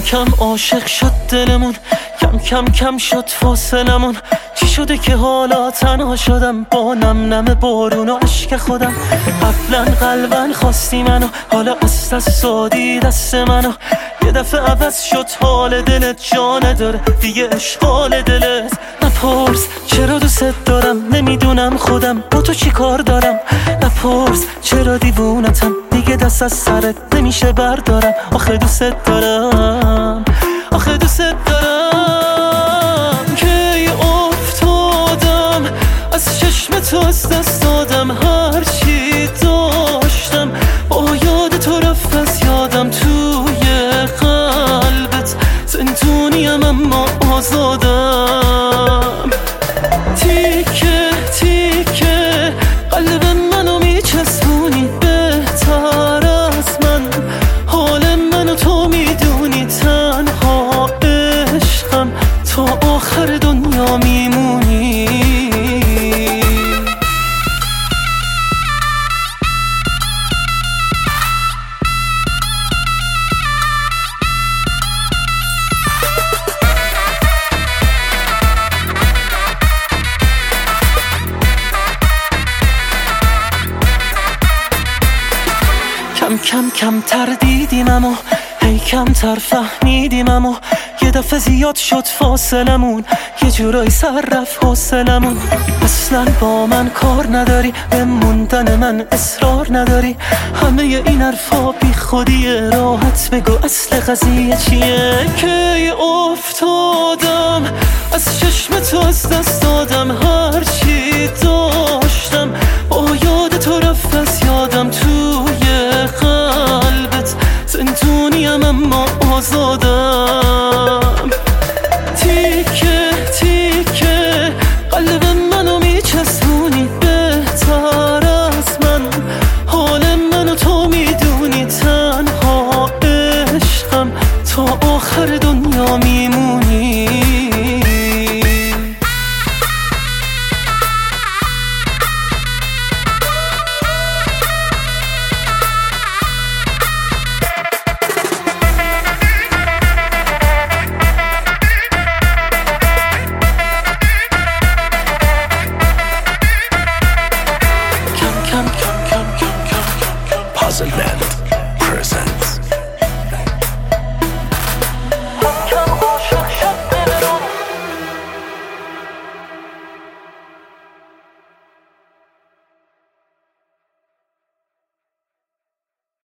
کم عاشق شد دلمون، کم کم شد فاصلمون. چی شده که حالا تنها شدم با نم نم بارون و عشق خودم؟ قبلا قلبا خواستی منو، حالا از دست دادی دست منو. یه دفعه عوض شد حال دلت، جا نداره دیگه اشغال دلت. نپرس چرا دوست دارم، نمیدونم خودم با تو چی کار دارم. نپرس چرا دیوونتم، دیگه دست از سرت نمیشه بردارم. آخه دوست دارم، آخه دوست دارم. کی افتادم از چشم تو، از دست دادم هر چی داشتم. با یاد تو رفت از یادم، توی قلبت زندونیم اما آزادم. تیکه تیکه قلب منو میچسبونی، بهتر از من حال منو تو میدونی. تنها عشقم تا آخر دنیا میمونی. کم کمتر دیدیم اما هی کمتر فهمیدیم. اما یه دفعه زیاد شد فاصلمون، یه جورایی سر رفت حوصلمون. اصلا با من کار نداری، به موندن من اصرار نداری. همه این حرفا بی خودیه، راحت بگو اصل قضیه چیه. کی افتاد